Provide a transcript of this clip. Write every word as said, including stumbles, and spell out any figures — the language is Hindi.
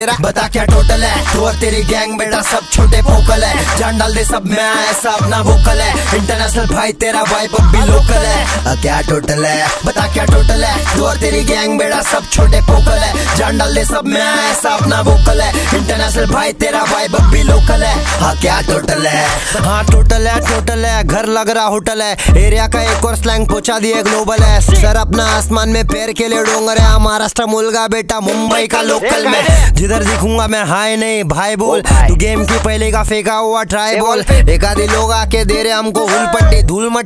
तेरा बता क्या टोटल है, तू और तेरी गैंग बेटा सब छोटे पोकल है। जान डाल दे सब में ऐसा अपना वोकल है। इंटरनेशनल भाई तेरा वाइब अब भी लोकल है। आ, क्या टोटल है, बता क्या टोटल है, तू और तेरी गैंग बेटा सब छोटे पोकल है। जान डाल दे सब में ऐसा अपना वोकल है। इंटरनेशनल भाई तेरा वाइब अब भी लोकल है। हाँ क्या टोटल है, हाँ टोटल है टोटल है। घर लग रहा होटल है, एरिया का एक और स्लैंग पहुंचा दिए ग्लोबल है। सर अपना आसमान में पैर के लिए डोंगर है। महाराष्ट्र मुलगा बेटा मुंबई का लोकल में, जिधर दिखूंगा मैं हाय नहीं भाई बोल। तू गेम की पहले का फेंका हुआ ट्राई बॉल, एक आधे लोग आके दे रहे हमको हुल पट्टी धूल मट्टी।